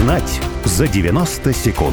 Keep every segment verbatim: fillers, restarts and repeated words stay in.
Узнать за девяносто секунд.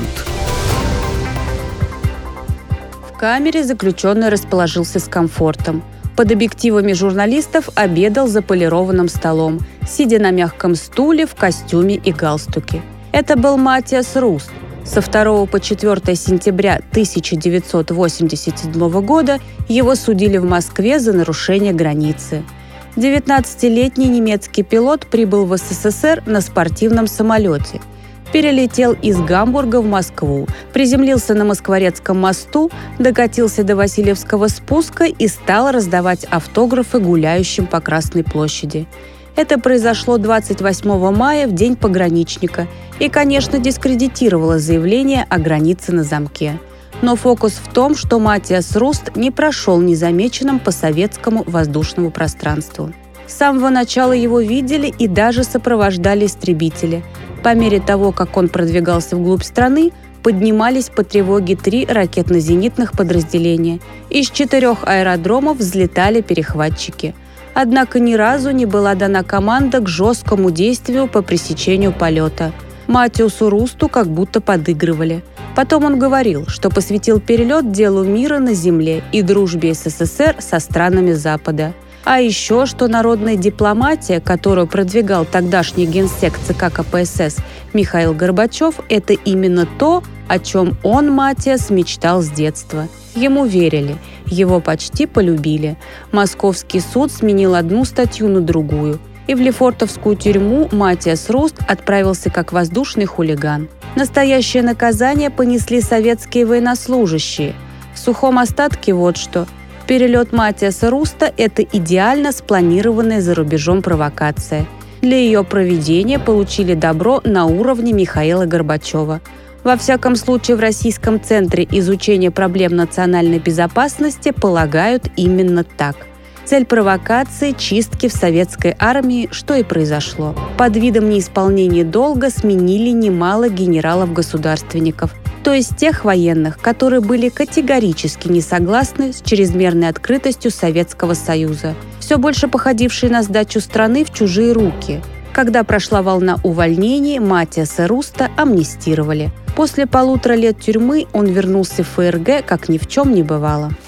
В камере заключенный расположился с комфортом. Под объективами журналистов обедал за полированным столом, сидя на мягком стуле в костюме и галстуке. Это был Матиас Руст. Со второго по четвёртое сентября тысяча девятьсот восемьдесят седьмого года его судили в Москве за нарушение границы. девятнадцатилетний немецкий пилот прибыл в СССР на спортивном самолете. Перелетел из Гамбурга в Москву, приземлился на Москворецком мосту, докатился до Васильевского спуска и стал раздавать автографы гуляющим по Красной площади. Это произошло двадцать восьмого мая, в День пограничника, и, конечно, дискредитировало заявление о границе на замке. Но фокус в том, что Матиас Руст не прошел незамеченным по советскому воздушному пространству. С самого начала его видели и даже сопровождали истребители. По мере того, как он продвигался вглубь страны, поднимались по тревоге три ракетно-зенитных подразделения. Из четырех аэродромов взлетали перехватчики. Однако ни разу не была дана команда к жесткому действию по пресечению полета. Матиасу Русту как будто подыгрывали. Потом он говорил, что посвятил перелет делу мира на земле и дружбе СССР со странами Запада. А еще, что народная дипломатия, которую продвигал тогдашний генсек ЦК КПСС Михаил Горбачев, это именно то, о чем он, Матиас, мечтал с детства. Ему верили, его почти полюбили. Московский суд сменил одну статью на другую. И в Лефортовскую тюрьму Матиас Руст отправился как воздушный хулиган. Настоящее наказание понесли советские военнослужащие. В сухом остатке вот что. Перелет Матиаса Руста – это идеально спланированная за рубежом провокация. Для ее проведения получили добро на уровне Михаила Горбачева. Во всяком случае, в Российском центре изучения проблем национальной безопасности полагают именно так. Цель провокации – чистки в советской армии, что и произошло. Под видом неисполнения долга сменили немало генералов-государственников, то есть тех военных, которые были категорически не согласны с чрезмерной открытостью Советского Союза, все больше походившие на сдачу страны в чужие руки. Когда прошла волна увольнений, Матиаса Руста амнистировали. После полутора лет тюрьмы он вернулся в ФРГ, как ни в чем не бывало.